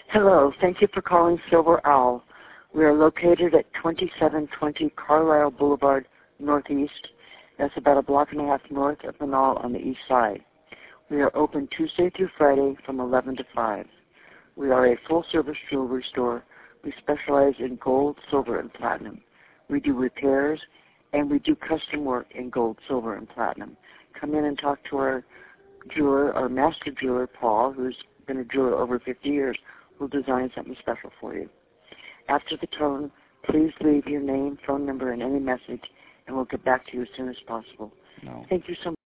Hello, thank you for calling Silver Owl. We are located at 2720 Carlisle Boulevard, Northeast. That's about a block and a half north of Manal on the east side. We are open Tuesday through Friday from 11 to 5. We are a full-service jewelry store. We specialize in gold, silver, and platinum. We do repairs, and we do custom work in gold, silver, and platinum. Come in and talk to our jeweler, our master jeweler, Paul, who's been a jeweler over 50 years, who'll design something special for you. After the tone, please leave your name, phone number, and any message, and we'll get back to you as soon as possible. No. Thank you so much.